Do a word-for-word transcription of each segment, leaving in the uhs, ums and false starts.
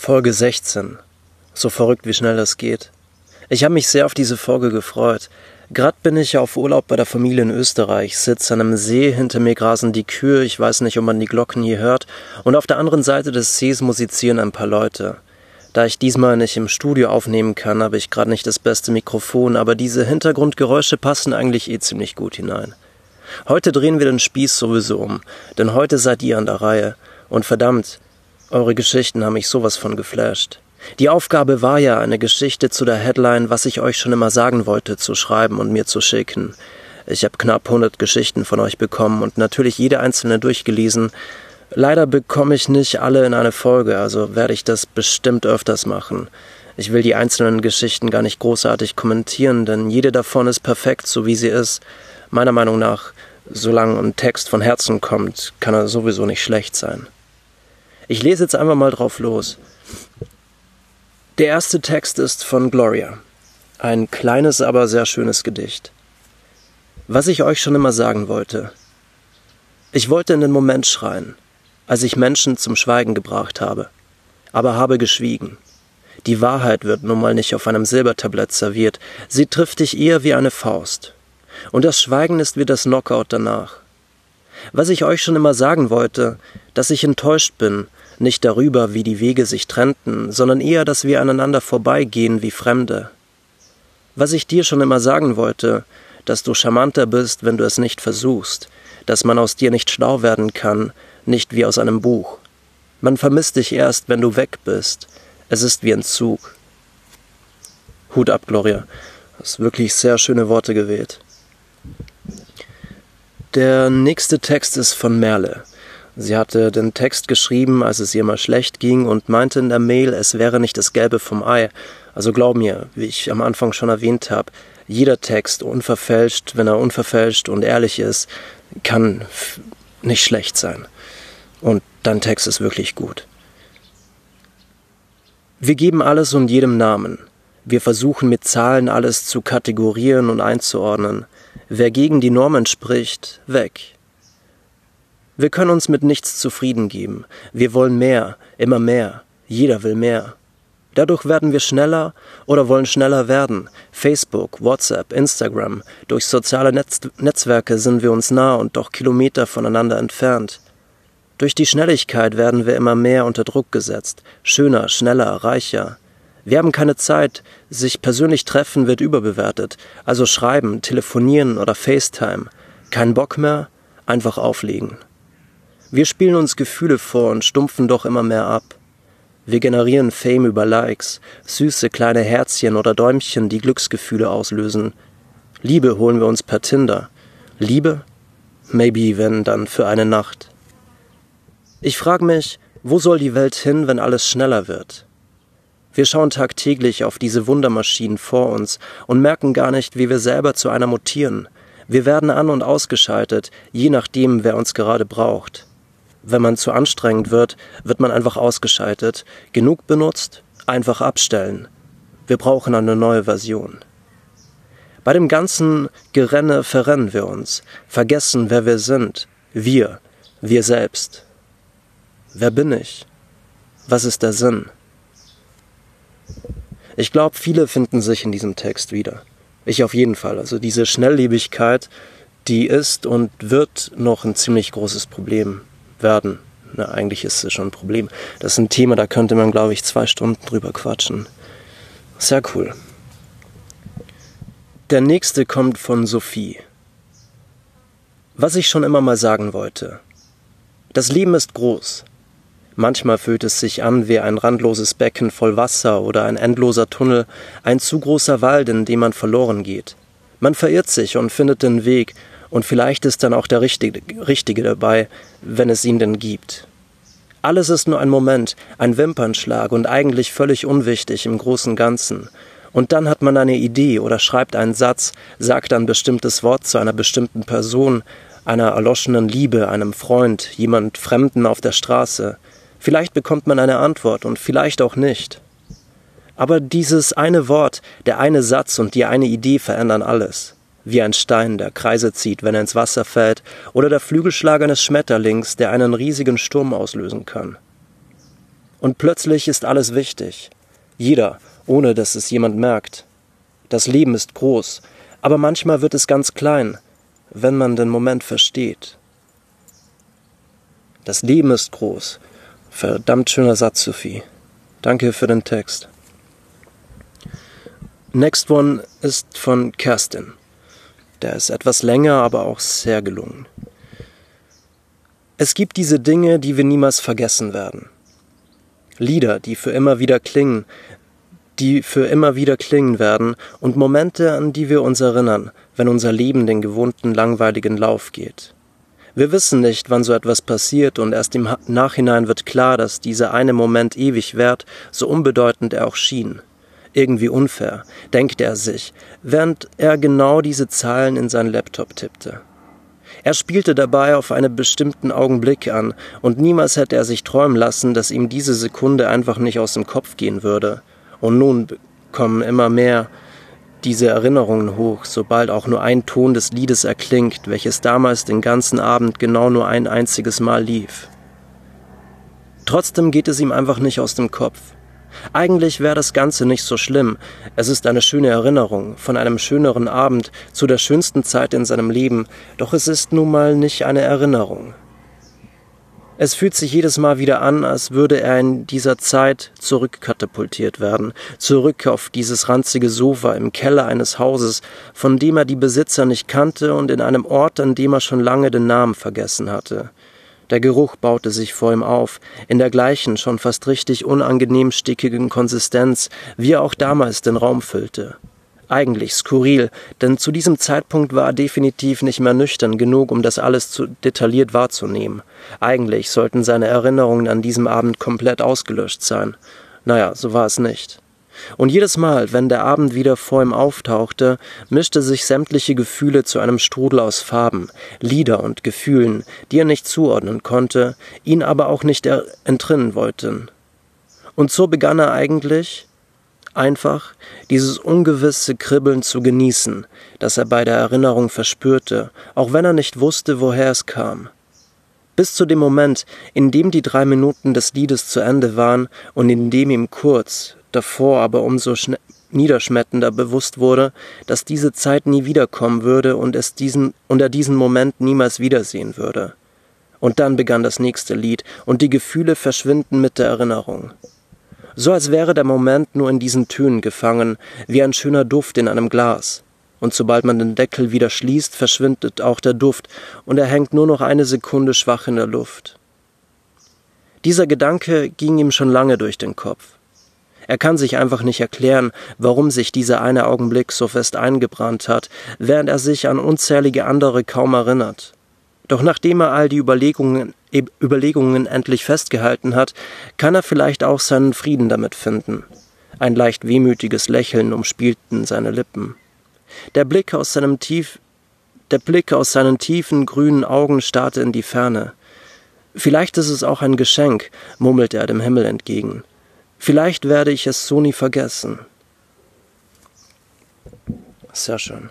Folge sechzehn. So verrückt, wie schnell das geht. Ich habe mich sehr auf diese Folge gefreut. Gerade bin ich auf Urlaub bei der Familie in Österreich, sitze an einem See, hinter mir grasen die Kühe, ich weiß nicht, ob man die Glocken hier hört, und auf der anderen Seite des Sees musizieren ein paar Leute. Da ich diesmal nicht im Studio aufnehmen kann, habe ich gerade nicht das beste Mikrofon, aber diese Hintergrundgeräusche passen eigentlich eh ziemlich gut hinein. Heute drehen wir den Spieß sowieso um, denn heute seid ihr an der Reihe. Und verdammt, eure Geschichten haben mich sowas von geflasht. Die Aufgabe war ja, eine Geschichte zu der Headline, was ich euch schon immer sagen wollte, zu schreiben und mir zu schicken. Ich habe knapp hundert Geschichten von euch bekommen und natürlich jede einzelne durchgelesen. Leider bekomme ich nicht alle in eine Folge, also werde ich das bestimmt öfters machen. Ich will die einzelnen Geschichten gar nicht großartig kommentieren, denn jede davon ist perfekt, so wie sie ist. Meiner Meinung nach, solange ein Text von Herzen kommt, kann er sowieso nicht schlecht sein. Ich lese jetzt einfach mal drauf los. Der erste Text ist von Gloria. Ein kleines, aber sehr schönes Gedicht. Was ich euch schon immer sagen wollte. Ich wollte in den Moment schreien, als ich Menschen zum Schweigen gebracht habe, aber habe geschwiegen. Die Wahrheit wird nun mal nicht auf einem Silbertablett serviert, sie trifft dich eher wie eine Faust. Und das Schweigen ist wie das Knockout danach. Was ich euch schon immer sagen wollte, dass ich enttäuscht bin, nicht darüber, wie die Wege sich trennten, sondern eher, dass wir aneinander vorbeigehen wie Fremde. Was ich dir schon immer sagen wollte, dass du charmanter bist, wenn du es nicht versuchst, dass man aus dir nicht schlau werden kann, nicht wie aus einem Buch. Man vermisst dich erst, wenn du weg bist. Es ist wie ein Zug. Hut ab, Gloria. Du hast wirklich sehr schöne Worte gewählt. Der nächste Text ist von Merle. Sie hatte den Text geschrieben, als es ihr mal schlecht ging und meinte in der Mail, es wäre nicht das Gelbe vom Ei. Also glaub mir, wie ich am Anfang schon erwähnt habe, jeder Text unverfälscht, wenn er unverfälscht und ehrlich ist, kann nicht schlecht sein. Und dein Text ist wirklich gut. Wir geben alles und jedem Namen. Wir versuchen mit Zahlen alles zu kategorieren und einzuordnen. Wer gegen die Normen spricht, weg. Wir können uns mit nichts zufrieden geben. Wir wollen mehr, immer mehr. Jeder will mehr. Dadurch werden wir schneller oder wollen schneller werden. Facebook, WhatsApp, Instagram. Durch soziale Netz Netzwerke sind wir uns nah und doch Kilometer voneinander entfernt. Durch die Schnelligkeit werden wir immer mehr unter Druck gesetzt. Schöner, schneller, reicher. Wir haben keine Zeit. Sich persönlich treffen wird überbewertet. Also schreiben, telefonieren oder FaceTime. Kein Bock mehr? Einfach auflegen. Wir spielen uns Gefühle vor und stumpfen doch immer mehr ab. Wir generieren Fame über Likes, süße kleine Herzchen oder Däumchen, die Glücksgefühle auslösen. Liebe holen wir uns per Tinder. Liebe? Maybe, wenn dann für eine Nacht. Ich frage mich, wo soll die Welt hin, wenn alles schneller wird? Wir schauen tagtäglich auf diese Wundermaschinen vor uns und merken gar nicht, wie wir selber zu einer mutieren. Wir werden an- und ausgeschaltet, je nachdem, wer uns gerade braucht. Wenn man zu anstrengend wird, wird man einfach ausgeschaltet. Genug benutzt, einfach abstellen. Wir brauchen eine neue Version. Bei dem ganzen Gerenne verrennen wir uns, vergessen, wer wir sind. Wir, wir selbst. Wer bin ich? Was ist der Sinn? Ich glaube, viele finden sich in diesem Text wieder. Ich auf jeden Fall. Also diese Schnelllebigkeit, die ist und wird noch ein ziemlich großes Problem werden. Na, eigentlich ist es schon ein Problem. Das ist ein Thema, da könnte man, glaube ich, zwei Stunden drüber quatschen. Sehr cool. Der nächste kommt von Sophie. Was ich schon immer mal sagen wollte. Das Leben ist groß. Manchmal fühlt es sich an wie ein randloses Becken voll Wasser oder ein endloser Tunnel, ein zu großer Wald, in dem man verloren geht. Man verirrt sich und findet den Weg, und vielleicht ist dann auch der Richtige, Richtige dabei, wenn es ihn denn gibt. Alles ist nur ein Moment, ein Wimpernschlag und eigentlich völlig unwichtig im großen Ganzen. Und dann hat man eine Idee oder schreibt einen Satz, sagt ein bestimmtes Wort zu einer bestimmten Person, einer erloschenen Liebe, einem Freund, jemand Fremden auf der Straße. Vielleicht bekommt man eine Antwort und vielleicht auch nicht. Aber dieses eine Wort, der eine Satz und die eine Idee verändern alles. Wie ein Stein, der Kreise zieht, wenn er ins Wasser fällt, oder der Flügelschlag eines Schmetterlings, der einen riesigen Sturm auslösen kann. Und plötzlich ist alles wichtig. Jeder, ohne dass es jemand merkt. Das Leben ist groß, aber manchmal wird es ganz klein, wenn man den Moment versteht. Das Leben ist groß. Verdammt schöner Satz, Sophie. Danke für den Text. Next one ist von Kerstin. Der ist etwas länger, aber auch sehr gelungen. Es gibt diese Dinge, die wir niemals vergessen werden. Lieder, die für immer wieder klingen, die für immer wieder klingen werden und Momente, an die wir uns erinnern, wenn unser Leben den gewohnten langweiligen Lauf geht. Wir wissen nicht, wann so etwas passiert und erst im Nachhinein wird klar, dass dieser eine Moment ewig währt, so unbedeutend er auch schien. Irgendwie unfair, denkt er sich, während er genau diese Zeilen in seinen Laptop tippte. Er spielte dabei auf einen bestimmten Augenblick an, und niemals hätte er sich träumen lassen, dass ihm diese Sekunde einfach nicht aus dem Kopf gehen würde. Und nun kommen immer mehr diese Erinnerungen hoch, sobald auch nur ein Ton des Liedes erklingt, welches damals den ganzen Abend genau nur ein einziges Mal lief. Trotzdem geht es ihm einfach nicht aus dem Kopf. Eigentlich wäre das Ganze nicht so schlimm. Es ist eine schöne Erinnerung, von einem schöneren Abend zu der schönsten Zeit in seinem Leben, doch es ist nun mal nicht eine Erinnerung. Es fühlt sich jedes Mal wieder an, als würde er in dieser Zeit zurückkatapultiert werden, zurück auf dieses ranzige Sofa im Keller eines Hauses, von dem er die Besitzer nicht kannte und in einem Ort, an dem er schon lange den Namen vergessen hatte. Der Geruch baute sich vor ihm auf, in der gleichen, schon fast richtig unangenehm stickigen Konsistenz, wie er auch damals den Raum füllte. Eigentlich skurril, denn zu diesem Zeitpunkt war er definitiv nicht mehr nüchtern genug, um das alles zu detailliert wahrzunehmen. Eigentlich sollten seine Erinnerungen an diesem Abend komplett ausgelöscht sein. Naja, so war es nicht. Und jedes Mal, wenn der Abend wieder vor ihm auftauchte, mischte sich sämtliche Gefühle zu einem Strudel aus Farben, Lieder und Gefühlen, die er nicht zuordnen konnte, ihn aber auch nicht entrinnen wollten. Und so begann er eigentlich einfach, dieses ungewisse Kribbeln zu genießen, das er bei der Erinnerung verspürte, auch wenn er nicht wusste, woher es kam. Bis zu dem Moment, in dem die drei Minuten des Liedes zu Ende waren und in dem ihm kurz davor aber umso niederschmetternder bewusst wurde, dass diese Zeit nie wiederkommen würde und, es diesen, und er diesen Moment niemals wiedersehen würde. Und dann begann das nächste Lied, und die Gefühle verschwinden mit der Erinnerung. So als wäre der Moment nur in diesen Tönen gefangen, wie ein schöner Duft in einem Glas. Und sobald man den Deckel wieder schließt, verschwindet auch der Duft, und er hängt nur noch eine Sekunde schwach in der Luft. Dieser Gedanke ging ihm schon lange durch den Kopf. Er kann sich einfach nicht erklären, warum sich dieser eine Augenblick so fest eingebrannt hat, während er sich an unzählige andere kaum erinnert. Doch nachdem er all die Überlegungen, Überlegungen endlich festgehalten hat, kann er vielleicht auch seinen Frieden damit finden. Ein leicht wehmütiges Lächeln umspielten seine Lippen. Der Blick aus seinem tief, der Blick aus seinen tiefen, grünen Augen starrte in die Ferne. Vielleicht ist es auch ein Geschenk, murmelte er dem Himmel entgegen. Vielleicht werde ich es so nie vergessen. Sehr schön.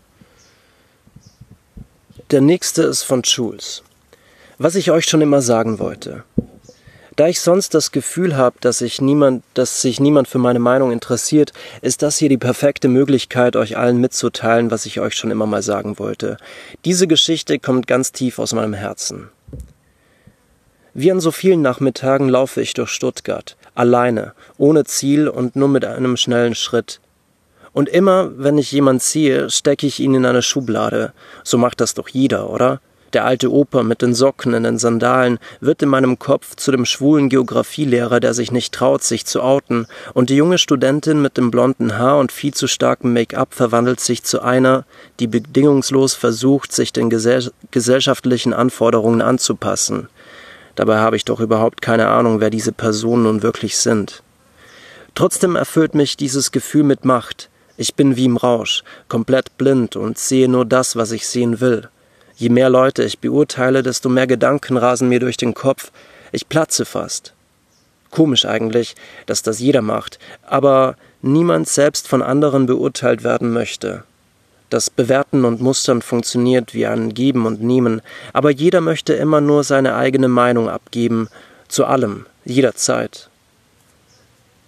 Der nächste ist von Jules. Was ich euch schon immer sagen wollte. Da ich sonst das Gefühl habe, dass sich niemand, dass sich niemand für meine Meinung interessiert, ist das hier die perfekte Möglichkeit, euch allen mitzuteilen, was ich euch schon immer mal sagen wollte. Diese Geschichte kommt ganz tief aus meinem Herzen. Wie an so vielen Nachmittagen laufe ich durch Stuttgart, alleine, ohne Ziel und nur mit einem schnellen Schritt. Und immer, wenn ich jemanden sehe, stecke ich ihn in eine Schublade. So macht das doch jeder, oder? Der alte Opa mit den Socken in den Sandalen wird in meinem Kopf zu dem schwulen Geographielehrer, der sich nicht traut, sich zu outen, und die junge Studentin mit dem blonden Haar und viel zu starkem Make-up verwandelt sich zu einer, die bedingungslos versucht, sich den gesell- gesellschaftlichen Anforderungen anzupassen. Dabei habe ich doch überhaupt keine Ahnung, wer diese Personen nun wirklich sind. Trotzdem erfüllt mich dieses Gefühl mit Macht. Ich bin wie im Rausch, komplett blind und sehe nur das, was ich sehen will. Je mehr Leute ich beurteile, desto mehr Gedanken rasen mir durch den Kopf. Ich platze fast. Komisch eigentlich, dass das jeder macht, aber niemand selbst von anderen beurteilt werden möchte. Das Bewerten und Mustern funktioniert wie ein Geben und Nehmen, aber jeder möchte immer nur seine eigene Meinung abgeben, zu allem, jederzeit.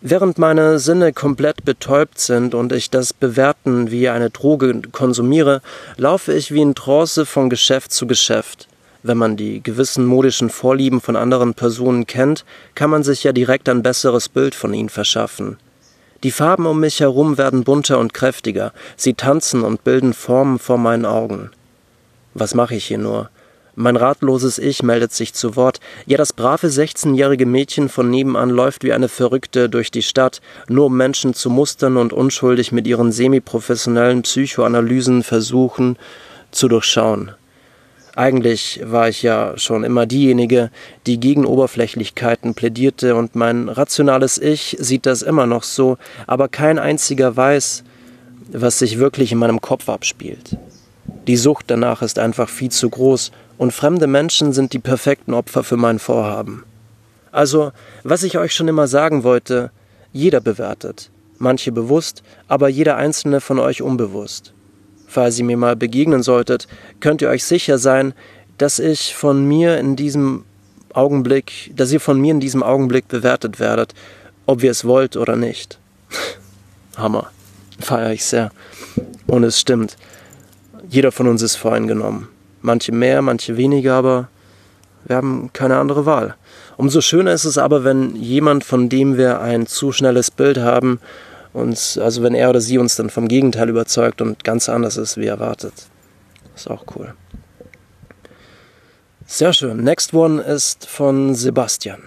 Während meine Sinne komplett betäubt sind und ich das Bewerten wie eine Droge konsumiere, laufe ich wie in Trance von Geschäft zu Geschäft. Wenn man die gewissen modischen Vorlieben von anderen Personen kennt, kann man sich ja direkt ein besseres Bild von ihnen verschaffen. Die Farben um mich herum werden bunter und kräftiger, sie tanzen und bilden Formen vor meinen Augen. Was mache ich hier nur? Mein ratloses Ich meldet sich zu Wort. Ja, das brave sechzehnjährige Mädchen von nebenan läuft wie eine Verrückte durch die Stadt, nur um Menschen zu mustern und unschuldig mit ihren semi-professionellen Psychoanalysen versuchen zu durchschauen. Eigentlich war ich ja schon immer diejenige, die gegen Oberflächlichkeiten plädierte, und mein rationales Ich sieht das immer noch so, aber kein einziger weiß, was sich wirklich in meinem Kopf abspielt. Die Sucht danach ist einfach viel zu groß, und fremde Menschen sind die perfekten Opfer für mein Vorhaben. Also, was ich euch schon immer sagen wollte, jeder bewertet, manche bewusst, aber jeder einzelne von euch unbewusst. Falls ihr mir mal begegnen solltet, könnt ihr euch sicher sein, dass ich von mir in diesem Augenblick, dass ihr von mir in diesem Augenblick bewertet werdet, ob ihr es wollt oder nicht. Hammer. Feiere ich sehr. Und es stimmt. Jeder von uns ist voreingenommen. Manche mehr, manche weniger, aber wir haben keine andere Wahl. Umso schöner ist es aber, wenn jemand, von dem wir ein zu schnelles Bild haben, uns, also wenn er oder sie uns dann vom Gegenteil überzeugt und ganz anders ist, wie erwartet. Ist auch cool. Sehr schön. Next one ist von Sebastian.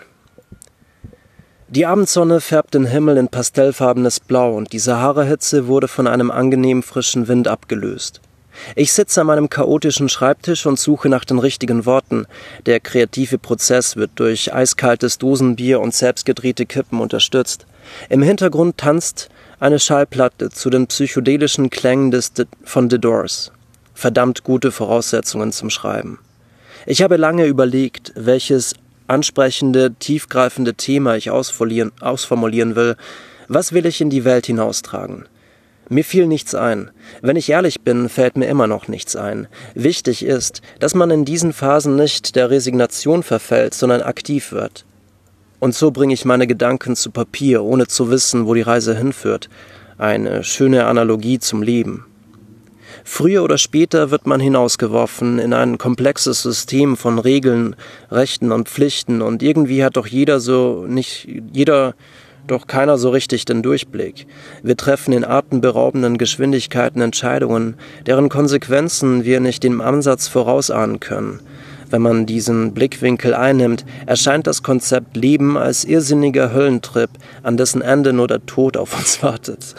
Die Abendsonne färbt den Himmel in pastellfarbenes Blau und die Sahara-Hitze wurde von einem angenehm frischen Wind abgelöst. Ich sitze an meinem chaotischen Schreibtisch und suche nach den richtigen Worten. Der kreative Prozess wird durch eiskaltes Dosenbier und selbstgedrehte Kippen unterstützt. Im Hintergrund tanzt eine Schallplatte zu den psychedelischen Klängen des von The Doors. Verdammt gute Voraussetzungen zum Schreiben. Ich habe lange überlegt, welches ansprechende, tiefgreifende Thema ich ausformulieren will. Was will ich in die Welt hinaustragen? Mir fiel nichts ein. Wenn ich ehrlich bin, fällt mir immer noch nichts ein. Wichtig ist, dass man in diesen Phasen nicht der Resignation verfällt, sondern aktiv wird. Und so bringe ich meine Gedanken zu Papier, ohne zu wissen, wo die Reise hinführt. Eine schöne Analogie zum Leben. Früher oder später wird man hinausgeworfen in ein komplexes System von Regeln, Rechten und Pflichten, und irgendwie hat doch jeder so nicht jeder doch keiner so richtig den Durchblick. Wir treffen in atemberaubenden Geschwindigkeiten Entscheidungen, deren Konsequenzen wir nicht im Ansatz vorausahnen können. Wenn man diesen Blickwinkel einnimmt, erscheint das Konzept Leben als irrsinniger Höllentrip, an dessen Ende nur der Tod auf uns wartet.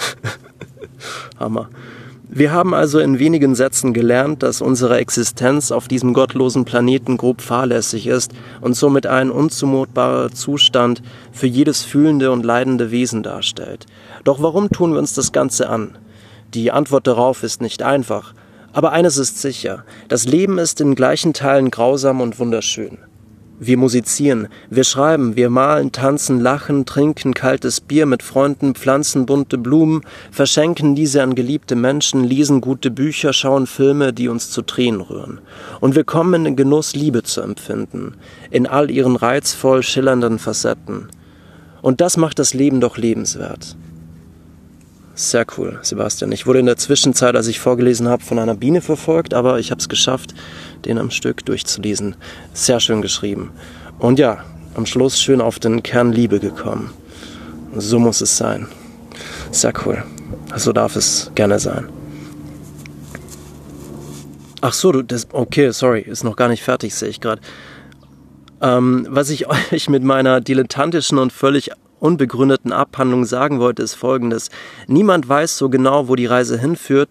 Hammer. Wir haben also in wenigen Sätzen gelernt, dass unsere Existenz auf diesem gottlosen Planeten grob fahrlässig ist und somit ein unzumutbarer Zustand für jedes fühlende und leidende Wesen darstellt. Doch warum tun wir uns das Ganze an? Die Antwort darauf ist nicht einfach, aber eines ist sicher: Das Leben ist in gleichen Teilen grausam und wunderschön. Wir musizieren, wir schreiben, wir malen, tanzen, lachen, trinken kaltes Bier mit Freunden, pflanzen bunte Blumen, verschenken diese an geliebte Menschen, lesen gute Bücher, schauen Filme, die uns zu Tränen rühren. Und wir kommen in den Genuss, Liebe zu empfinden, in all ihren reizvoll schillernden Facetten. Und das macht das Leben doch lebenswert. Sehr cool, Sebastian. Ich wurde in der Zwischenzeit, als ich vorgelesen habe, von einer Biene verfolgt, aber ich habe es geschafft, den am Stück durchzulesen. Sehr schön geschrieben. Und ja, am Schluss schön auf den Kern Liebe gekommen. So muss es sein. Sehr cool. So darf es gerne sein. Ach so, du, das, okay, sorry, ist noch gar nicht fertig, sehe ich gerade. Ähm, was ich euch mit meiner dilettantischen und völlig unbegründeten Abhandlung sagen wollte, ist Folgendes. Niemand weiß so genau, wo die Reise hinführt,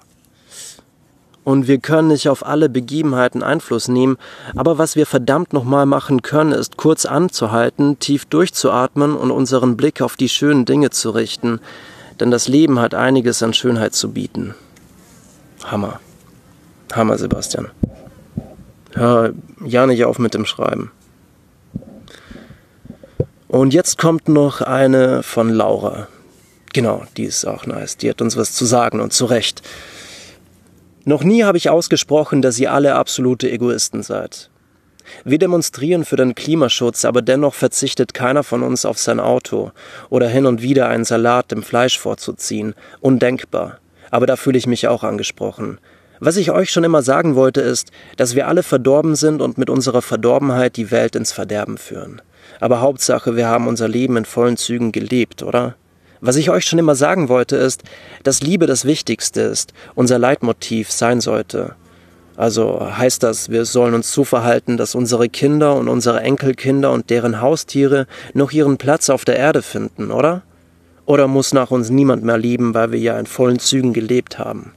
und wir können nicht auf alle Begebenheiten Einfluss nehmen, aber was wir verdammt nochmal machen können, ist kurz anzuhalten, tief durchzuatmen und unseren Blick auf die schönen Dinge zu richten, denn das Leben hat einiges an Schönheit zu bieten. Hammer. Hammer, Sebastian. Hör ja nicht auf mit dem Schreiben. Und jetzt kommt noch eine von Laura. Genau, die ist auch nice. Die hat uns was zu sagen, und zu Recht. Noch nie habe ich ausgesprochen, dass ihr alle absolute Egoisten seid. Wir demonstrieren für den Klimaschutz, aber dennoch verzichtet keiner von uns auf sein Auto oder hin und wieder einen Salat dem Fleisch vorzuziehen. Undenkbar. Aber da fühle ich mich auch angesprochen. Was ich euch schon immer sagen wollte, ist, dass wir alle verdorben sind und mit unserer Verdorbenheit die Welt ins Verderben führen. Aber Hauptsache, wir haben unser Leben in vollen Zügen gelebt, oder? Was ich euch schon immer sagen wollte, ist, dass Liebe das Wichtigste ist, unser Leitmotiv sein sollte. Also heißt das, wir sollen uns so verhalten, dass unsere Kinder und unsere Enkelkinder und deren Haustiere noch ihren Platz auf der Erde finden, oder? Oder muss nach uns niemand mehr lieben, weil wir ja in vollen Zügen gelebt haben?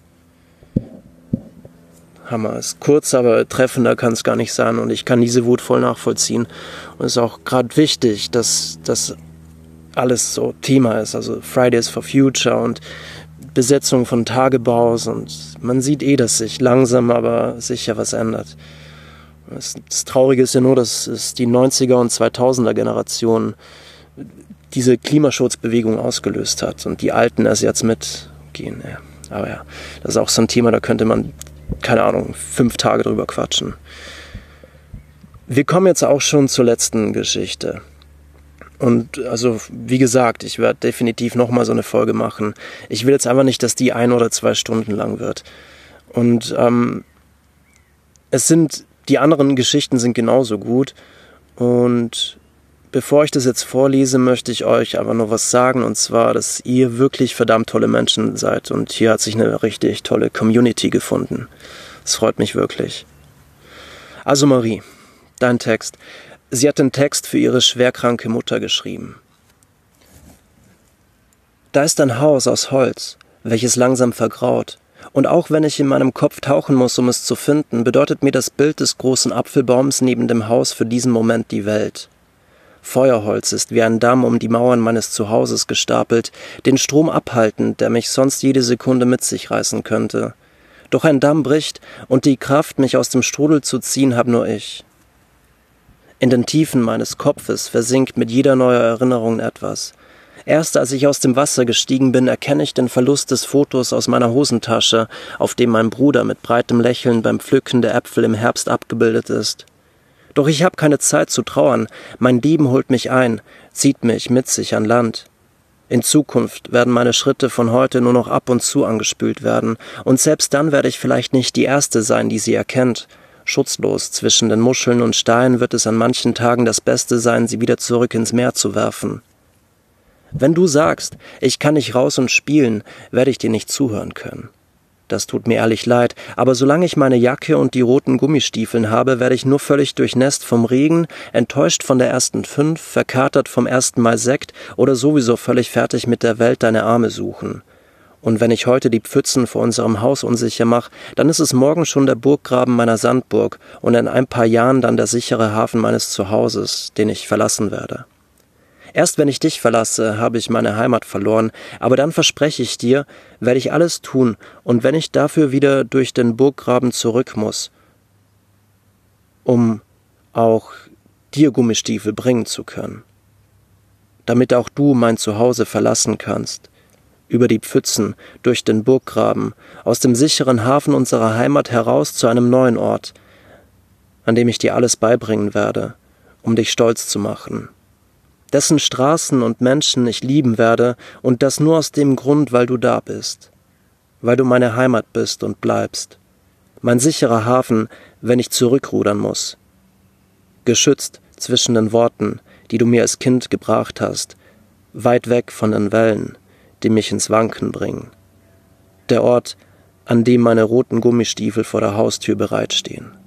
Hammer. Ist kurz, aber treffender kann es gar nicht sein und ich kann diese Wut voll nachvollziehen. Und es ist auch gerade wichtig, dass das alles so Thema ist, also Fridays for Future und Besetzung von Tagebaus und man sieht eh, dass sich langsam aber sicher was ändert. Das, das Traurige ist ja nur, dass es die neunziger und zweitausender Generation diese Klimaschutzbewegung ausgelöst hat und die Alten erst jetzt mitgehen. Ja. Aber ja, das ist auch so ein Thema, da könnte man, keine Ahnung, fünf Tage drüber quatschen. Wir kommen jetzt auch schon zur letzten Geschichte. Und also, wie gesagt, ich werde definitiv nochmal so eine Folge machen. Ich will jetzt einfach nicht, dass die ein oder zwei Stunden lang wird. Und ähm, es sind, die anderen Geschichten sind genauso gut. Und bevor ich das jetzt vorlese, möchte ich euch aber noch was sagen. Und zwar, dass ihr wirklich verdammt tolle Menschen seid. Und hier hat sich eine richtig tolle Community gefunden. Das freut mich wirklich. Also Marie, dein Text. Sie hat den Text für ihre schwerkranke Mutter geschrieben. Da ist ein Haus aus Holz, welches langsam vergraut, und auch wenn ich in meinem Kopf tauchen muss, um es zu finden, bedeutet mir das Bild des großen Apfelbaums neben dem Haus für diesen Moment die Welt. Feuerholz ist wie ein Damm um die Mauern meines Zuhauses gestapelt, den Strom abhaltend, der mich sonst jede Sekunde mit sich reißen könnte. Doch ein Damm bricht, und die Kraft, mich aus dem Strudel zu ziehen, habe nur ich. In den Tiefen meines Kopfes versinkt mit jeder neuen Erinnerung etwas. Erst als ich aus dem Wasser gestiegen bin, erkenne ich den Verlust des Fotos aus meiner Hosentasche, auf dem mein Bruder mit breitem Lächeln beim Pflücken der Äpfel im Herbst abgebildet ist. Doch ich habe keine Zeit zu trauern, mein Leben holt mich ein, zieht mich mit sich an Land. In Zukunft werden meine Schritte von heute nur noch ab und zu angespült werden, und selbst dann werde ich vielleicht nicht die Erste sein, die sie erkennt. Schutzlos zwischen den Muscheln und Steinen wird es an manchen Tagen das Beste sein, sie wieder zurück ins Meer zu werfen. Wenn du sagst, ich kann nicht raus und spielen, werde ich dir nicht zuhören können. Das tut mir ehrlich leid, aber solange ich meine Jacke und die roten Gummistiefeln habe, werde ich nur völlig durchnässt vom Regen, enttäuscht von der ersten Fünf, verkatert vom ersten Mal Sekt oder sowieso völlig fertig mit der Welt deine Arme suchen. Und wenn ich heute die Pfützen vor unserem Haus unsicher mache, dann ist es morgen schon der Burggraben meiner Sandburg und in ein paar Jahren dann der sichere Hafen meines Zuhauses, den ich verlassen werde. Erst wenn ich dich verlasse, habe ich meine Heimat verloren, aber dann verspreche ich dir, werde ich alles tun, und wenn ich dafür wieder durch den Burggraben zurück muss, um auch dir Gummistiefel bringen zu können, damit auch du mein Zuhause verlassen kannst, über die Pfützen, durch den Burggraben, aus dem sicheren Hafen unserer Heimat heraus zu einem neuen Ort, an dem ich dir alles beibringen werde, um dich stolz zu machen, dessen Straßen und Menschen ich lieben werde, und das nur aus dem Grund, weil du da bist, weil du meine Heimat bist und bleibst, mein sicherer Hafen, wenn ich zurückrudern muss, geschützt zwischen den Worten, die du mir als Kind gebracht hast, weit weg von den Wellen, die mich ins Wanken bringen. Der Ort, an dem meine roten Gummistiefel vor der Haustür bereitstehen.